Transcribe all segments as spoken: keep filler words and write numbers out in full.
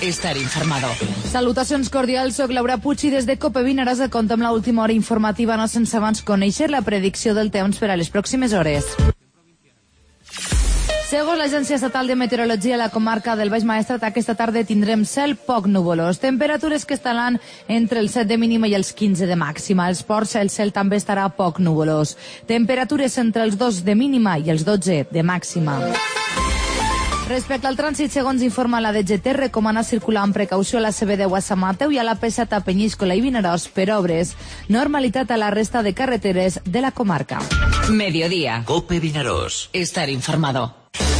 Estar informado. Salutacions cordials, soc Laura Puig i des de Cope Vinaròs et contem l'última hora informativa no sense abans conèixer la predicció del temps per a les pròximes hores. Segons l'Agència Estatal de Meteorologia, la comarca del Baix Maestrat aquesta tarda tindrem cel poc nuvolós. Temperatures que estaran entre els set de mínima i els quinze de màxima. Als ports el cel també estarà poc nuvolós. Temperatures entre els dos de mínima i els dotze de màxima. Respecte al trànsit, segons informa la D G T, recomana circular amb precaució a la C B deu a Sant Mateu i a la P set a Penyíscola i Vinaròs per obres. Normalitat a la resta de carreteres de la comarca. Mediodía. Cope Vinaròs. Estar informado.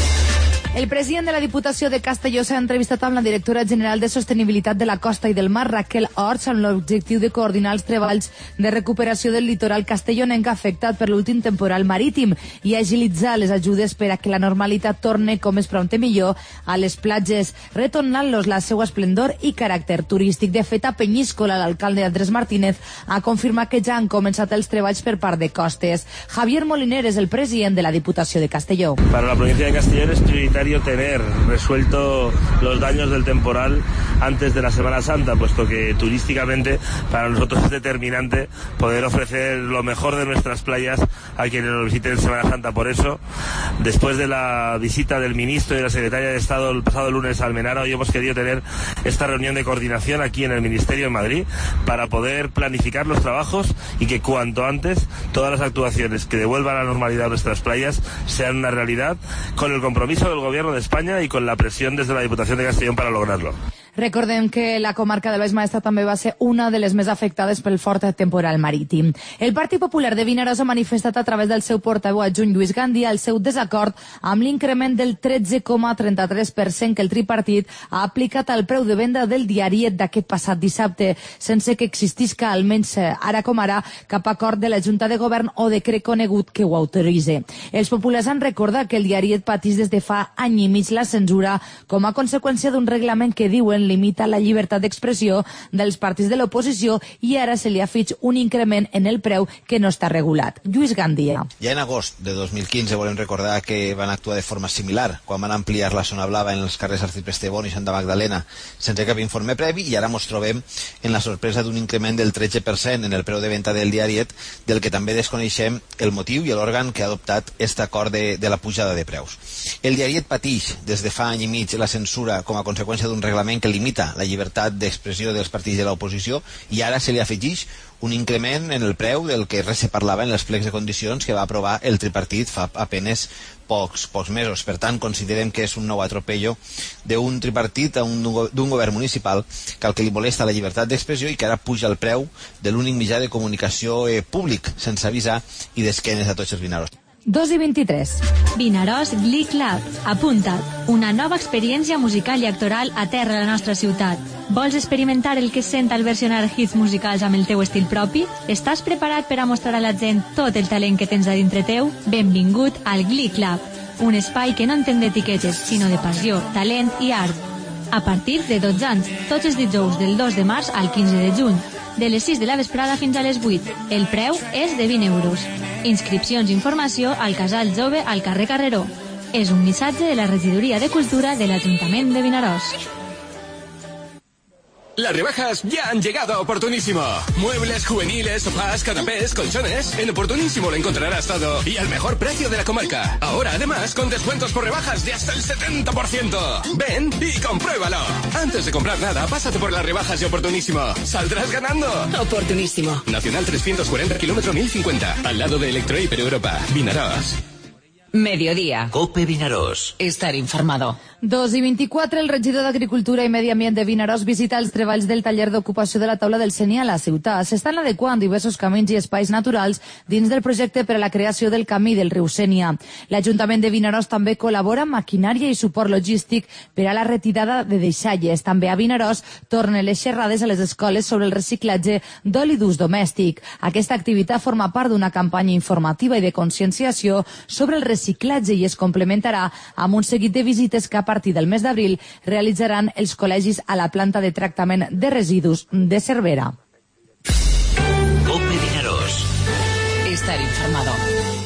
El president de la Diputació de Castelló s'ha entrevistat amb la directora general de Sostenibilitat de la Costa i del Mar, Raquel Orts, amb l'objectiu de coordinar els treballs de recuperació del litoral castellonenc afectat per l'últim temporal marítim i agilitzar les ajudes per a que la normalitat torne com és prompte millor a les platges, retornant-los la seva esplendor i caràcter turístic. De fet, a Penyíscola, l'alcalde Andrés Martínez ha confirmat que ja han començat els treballs per part de Costes. Javier Moliner és el president de la Diputació de Castelló. Para la provincia de Castellón es prioritario tener resuelto los daños del temporal antes de la Semana Santa, puesto que turísticamente para nosotros es determinante poder ofrecer lo mejor de nuestras playas a quienes nos visiten en Semana Santa. Por eso, después de la visita del ministro y de la secretaria de Estado el pasado lunes a Almenara, hoy hemos querido tener esta reunión de coordinación aquí en el Ministerio en Madrid para poder planificar los trabajos y que cuanto antes todas las actuaciones que devuelvan la normalidad a nuestras playas sean una realidad, con el compromiso del Gobierno de España y con la presión desde la Diputación de Castellón para lograrlo. Recordem que la comarca del Baix Maestrat també va ser una de les més afectades pel fort temporal marítim. El Partit Popular de Vinaròs ha manifestat a través del seu portaveu adjunt Lluís Gandia el seu desacord amb l'increment del tretze coma trenta-tres per cent que el tripartit ha aplicat al preu de venda del diariet d'aquest passat dissabte, sense que existisca, almenys ara com ara, cap acord de la Junta de Govern o decret conegut que ho autoritze. Els populars han recordat que el diariet patís des de fa any i mig la censura com a conseqüència d'un reglament que diuen limita la llibertat d'expressió dels partits de l'oposició i ara se li afig un increment en el preu que no està regulat. Lluís Gandia. Ja en agost de dos mil quinze volem recordar que van actuar de forma similar quan van ampliar la zona blava en els carrers Arcipreste Bon i Santa Magdalena sense cap informe previ i ara ens trobem en la sorpresa d'un increment del tretze per cent en el preu de venda del diariet, del que també desconeixem el motiu i l'òrgan que ha adoptat aquest acord de, de la pujada de preus. El diariet patix des de fa any i mig la censura com a conseqüència d'un reglament que limita la llibertat d'expressió dels partits de l'oposició i ara se li afegeix un increment en el preu del que res se parlava en els plecs de condicions que va aprovar el tripartit fa apenes pocs, pocs mesos. Per tant, considerem que és un nou atropello d'un tripartit d'un govern municipal que al que li molesta la llibertat d'expressió i que ara puja el preu de l'únic mitjà de comunicació eh, públic sense avisar i d'esquenes a tots els vinaròs. dos i vint-i-tres. Vinaròs Glee Club. Apunta't. Una nova experiència musical i actoral aterra a la nostra ciutat. Vols experimentar el que sent al versionar hits musicals amb el teu estil propi? Estàs preparat per a mostrar a la gent tot el talent que tens a dintre teu? Benvingut al Glee Club, un espai que no entén d'etiquetes, sinó de passió, talent i art. A partir de dotze anys, tots els dijous del dos de març al quinze de juny, de les sis de la vesprada fins a les vuit. El preu és de vint euros. Inscripcions i informació al Casal Jove al carrer Carreró. És un missatge de la Regidoria de Cultura de l'Ajuntament de Vinaròs. Las rebajas ya han llegado a Oportunísimo. Muebles juveniles, sofás, canapés, colchones. En Oportunísimo lo encontrarás todo y al mejor precio de la comarca. Ahora, además, con descuentos por rebajas de hasta el setenta por ciento. Ven y compruébalo. Antes de comprar nada, pásate por las rebajas de Oportunísimo. ¡Saldrás ganando! Oportunísimo. Nacional trescientos cuarenta, kilómetro mil cincuenta. Al lado de Electro Hiper Europa. Vinaròs. Mediodía. Cope Vinaròs. Estar informado. dos i vint-i-quatre, el regidor d'Agricultura i Medi Ambient de Vinaròs visita els treballs del taller d'ocupació de la taula del Seni a la ciutat. S'estan adequant diversos camins i espais naturals dins del projecte per a la creació del camí del riu Sénia. L'Ajuntament de Vinaròs també col·labora amb maquinària i suport logístic per a la retirada de deixalles. També a Vinaròs tornen les xerrades a les escoles sobre el reciclatge d'oli d'ús domèstic. Aquesta activitat forma part d'una campanya informativa i de conscienciació sobre el reciclatge i es complementarà amb un seguit de visites que a partir del mes d'abril realitzaran els col·legis a la planta de tractament de residus de Cervera. Cope Vinaròs. Estar informado.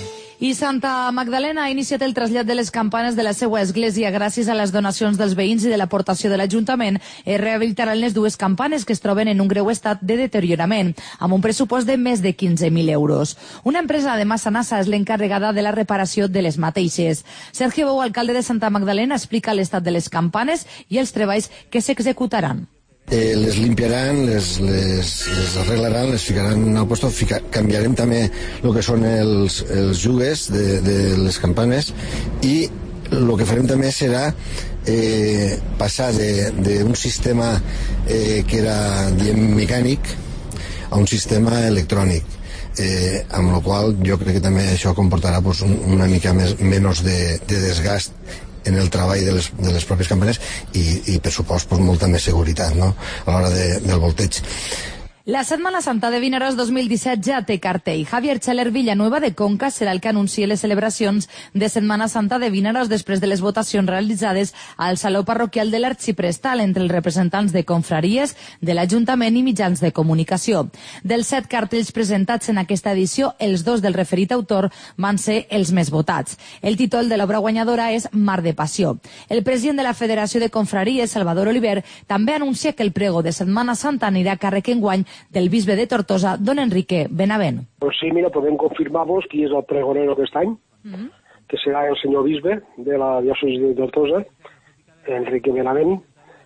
I Santa Magdalena ha iniciat el trasllat de les campanes de la seva església. Gràcies a les donacions dels veïns i de l'aportació de l'Ajuntament, es rehabilitaran les dues campanes que es troben en un greu estat de deteriorament, amb un pressupost de més de quinze mil euros. Una empresa de Massanassa és l'encarregada de la reparació de les mateixes. Sergio Bou, alcalde de Santa Magdalena, explica l'estat de les campanes i els treballs que s'executaran. Eh, les limpiaran, les, les, les arreglaran, les ficaran al puesto, fica, canviarem també el que són els, els jugues de, de les campanes i el que farem també serà eh, passar d'un sistema eh, que era, diem, mecànic a un sistema electrònic. Eh, amb la qual jo crec que també això comportarà pues, un, una mica més, menys de, de desgast en el treball de les, de les pròpies campanes i, i per supost pues, molta més seguretat, no?, a l'hora de, del volteig. La Setmana Santa de Vinaròs dos mil disset ja té cartell. Javier Scheller Villanueva de Conca serà el que anuncia les celebracions de Setmana Santa de Vinaròs després de les votacions realitzades al Saló Parroquial de l'Arxiprestal entre els representants de confraries, de l'Ajuntament i mitjans de comunicació. Dels set cartells presentats en aquesta edició, els dos del referit autor van ser els més votats. El títol de l'obra guanyadora és Mar de Passió. El president de la Federació de Confraries, Salvador Oliver, també anuncia que el prego de Setmana Santa anirà a càrrec enguany del bisbe de Tortosa, don Enrique Benavent. Pues sí, mira, podem confirmar-vos qui és el pregonero aquest any, mm-hmm. que serà el senyor bisbe de la diòcesi de Tortosa, Enrique Benavent,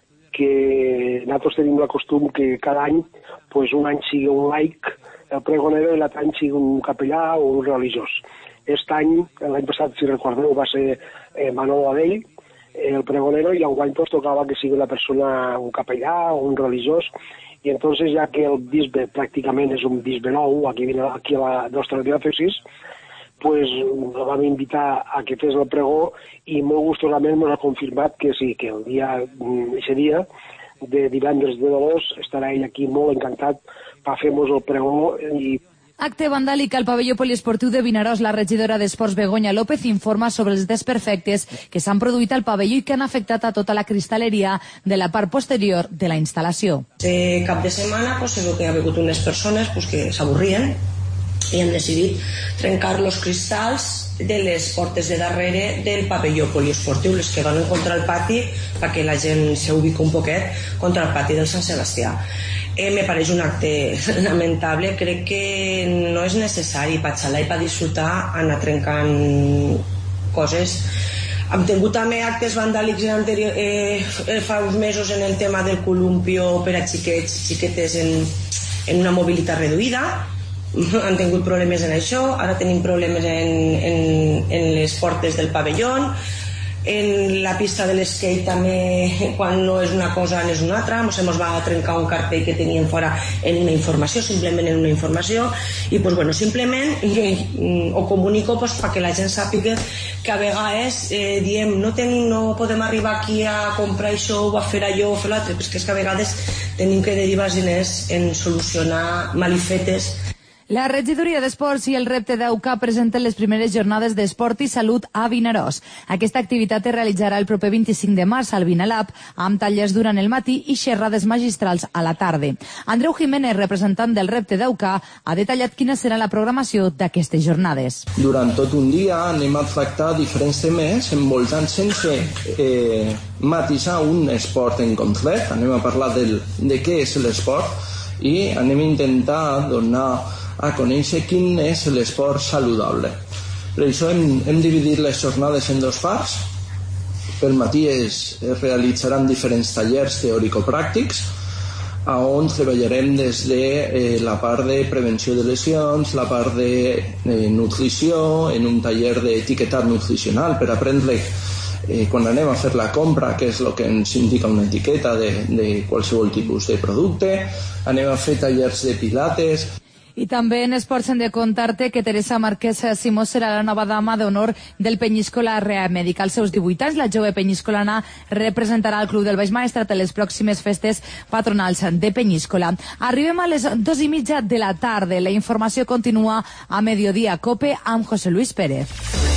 que nosaltres tenim la costum que cada any, pues un any sigui un laic, el pregonero, i l'altre any sigui un capellà o un religiós. Aquest any, l'any passat, si recordeu, va ser eh, Manolo Adell, el pregonero, i enguany pues, tocava que sigui una persona, un capellà o un religiós. I entonces, ja que el bisbe pràcticament és un bisbe nou, aquí, aquí a la nostra diòcesis, pues el vam invitar a que fes el pregó i molt gustosament ens ha confirmat que sí, que el dia, aquest dia de divendres de Dolors estarà ell aquí molt encantat per fer-nos el pregó i Acte vandàlic al pavelló poliesportiu de Vinaròs. La regidora d'Esports Begoña López informa sobre els desperfectes que s'han produït al pavelló i que han afectat a tota la cristalleria de la part posterior de la instal·lació. Este cap de setmana pues, es que ha hagut unes persones pues, que s'avorrien i han decidit trencar els cristalls de les portes de darrere del pavelló poliesportiu, les que donen contra el pati, perquè la gent s'ubica un poquet contra el pati del Sant Sebastià. Eh, me pareix un acte lamentable, crec que no és necessari per xalar i per disfrutar anar trencant coses. Hem tingut també actes vandàlics anterior, eh, fa uns mesos en el tema del columpio per a xiquets i xiquetes en, en una mobilitat reduïda. Han tingut problemes en això, ara tenim problemes en, en, en les portes del pavelló. En la pista de l'skate també, quan no és una cosa n'és una altra, ens va trencar un cartell que tenien fora en una informació, simplement en una informació, i pues, bueno, simplement ho comunico pues, perquè la gent sàpiga que a vegades eh, diem no, tenim, no podem arribar aquí a comprar això o a fer allò o fer l'altre, però és que a vegades tenim que derivar els diners en solucionar malifetes. La regidoria d'Esports i el repte d'A U C A presenten les primeres jornades d'esport i salut a Vinaròs. Aquesta activitat es realitzarà el proper vint-i-cinc de març al Vinalab, amb tallers durant el matí i xerrades magistrals a la tarda. Andreu Jiménez, representant del repte d'A U C A, ha detallat quina serà la programació d'aquestes jornades. Durant tot un dia anem a tractar diferents temes envoltant sense eh, matisar un esport en concret. Anem a parlar del, de què és l'esport i anem a intentar donar a conèixer quin és l'esport saludable. Per això hem, hem dividit les jornades en dos parts. Pel matí es, es realitzaran diferents tallers teòrico-pràctics on treballarem des de eh, la part de prevenció de lesions, la part de eh, nutrició, en un taller d'etiquetat nutricional per aprendre eh, quan anem a fer la compra, què és el que ens indica una etiqueta de, de qualsevol tipus de producte. Anem a fer tallers de pilates. I també en esports hem de contar-te que Teresa Márquez Simó serà la nova dama d'honor del Penyíscola Rea Mèdica. Als seus divuit anys, la jove penyíscolana representarà el Club del Baix Maestrat a les pròximes festes patronals de Penyíscola. Arribem a les dos i mitja de la tarda. La informació continua a Mediodía Cope amb José Luis Pérez.